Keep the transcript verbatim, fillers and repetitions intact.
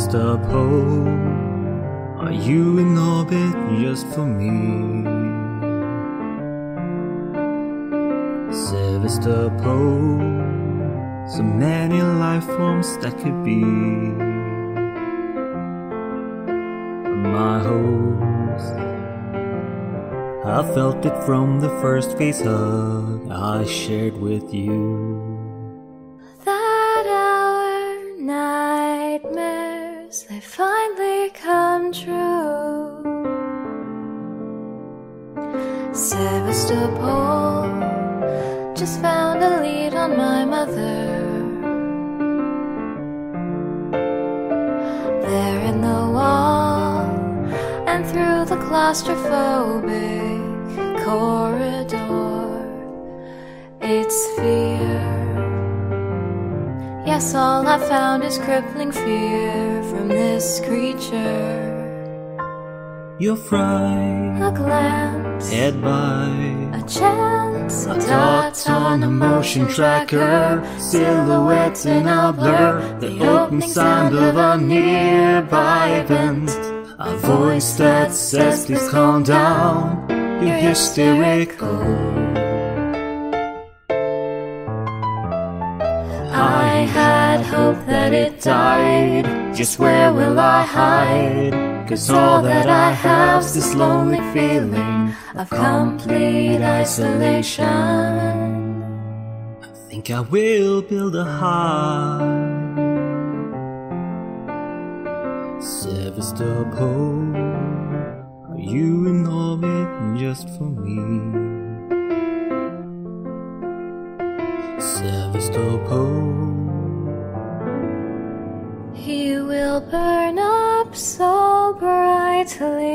Sevastopol, are you in orbit just for me? Sevastopol, so many life forms that could be my host. I felt it from the first face hug I shared with you. That our nightmares, they finally come true. Sevastopol just found a lead on my mother. There in the wall and through the claustrophobic corridor, it's fear. Yes, all I found is crippling fear from this creature. Your fright, A glance, head by a chance, a dot on a motion tracker, silhouettes in a blur, the opening sound of a nearby event, a voice that says please calm down, you're hysterical. I had hoped that it died, just where will I hide? Cause all that I have's this lonely feeling of complete isolation. I think I will build a hive. Sevastopol, are you in orbit just for me? Sevastopol, he will burn up so brightly.